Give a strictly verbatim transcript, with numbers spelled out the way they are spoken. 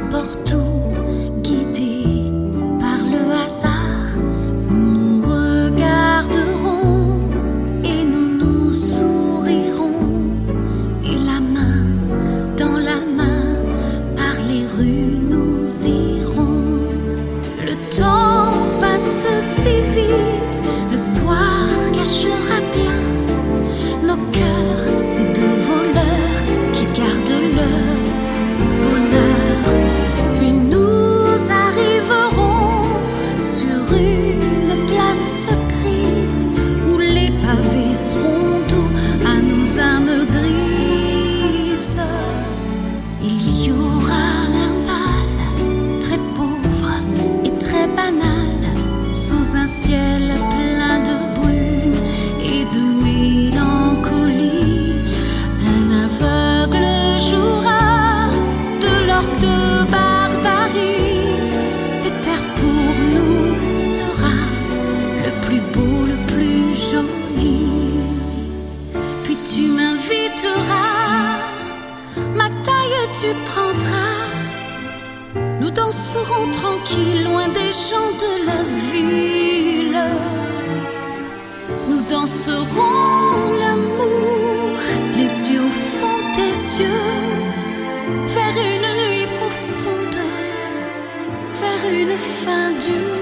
n'importe où, guidés par le hasard, nous nous regarderons et nous nous sourirons, et la main dans la main, par les rues nous irons. Le temps passe si vite, le soir cachera bien nos cœurs, ces deux voleurs qui gardent leur bonheur. Puis nous arriverons sur une place grise où les pavés seront doux à nos âmes grises. Il y aura un bal très pauvre et très banal, sous un ciel plein de brume et de mélancolie. Un aveugle jouera de l'orgue de barbarie. Cette terre pour nous sera le plus beau, le plus joli. Puis tu m'inviteras, ma taille tu prendras. Nous danserons tranquilles, loin des gens de la ville. Nous danserons l'amour, les yeux au fond des yeux, vers une nuit profonde, vers une fin du